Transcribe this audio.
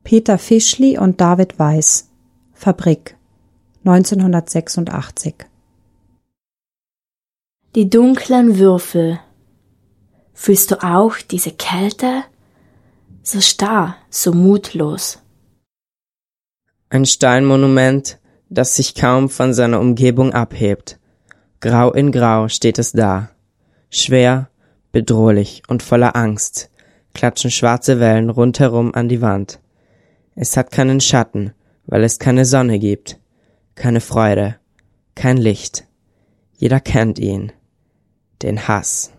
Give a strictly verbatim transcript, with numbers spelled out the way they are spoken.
Peter Fischli und David Weiß. Fabrik, neunzehnhundertsechsundachtzig. Die dunklen Würfel. Fühlst du auch diese Kälte? So starr, so mutlos. Ein Steinmonument, das sich kaum von seiner Umgebung abhebt. Grau in Grau steht es da. Schwer, bedrohlich und voller Angst klatschen schwarze Wellen rundherum an die Wand. Es hat keinen Schatten, weil es keine Sonne gibt, keine Freude, kein Licht. Jeder kennt ihn, den Hass.